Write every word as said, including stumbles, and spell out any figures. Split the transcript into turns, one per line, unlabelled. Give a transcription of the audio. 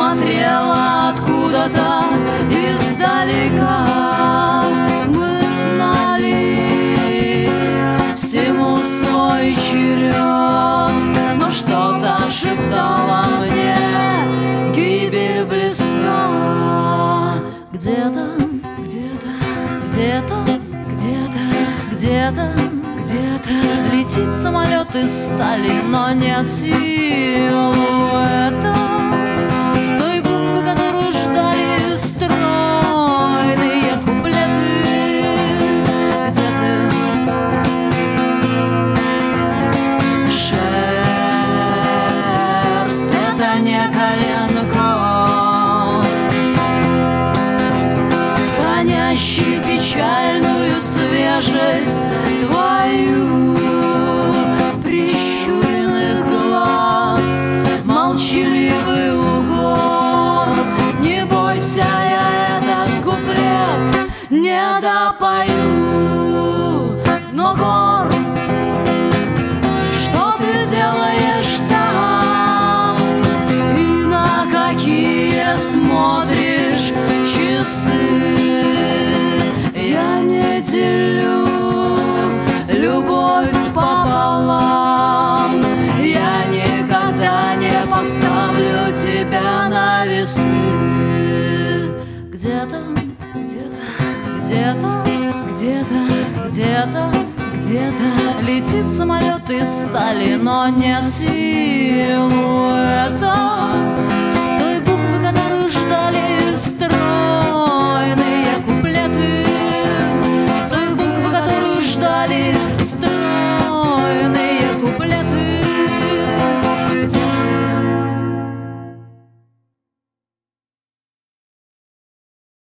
смотрела откуда-то издалека. Мы знали всему свой черед, но что-то шептало мне: гибель близка. Где-то, где-то, где-то, где-то, где-то, где-то летит самолет из стали, но нет силуэта той буквы, которую ждали стройные куплеты. Где ты? Шерсть — это не коленка, хранящий печальную свежесть твою, прищуренных глаз, молчаливый укор. Не бойся, я этот куплет не допою, но гор, что ты делаешь там и на какие смотришь часы? Я не делю любовь пополам, я никогда не поставлю тебя на весы. Где-то, где-то, где-то, где-то, где-то, где-то летит самолет из стали, но нет силуэта той буквы, которую ждали стройные куплеты, той буквы, которую ждали стройные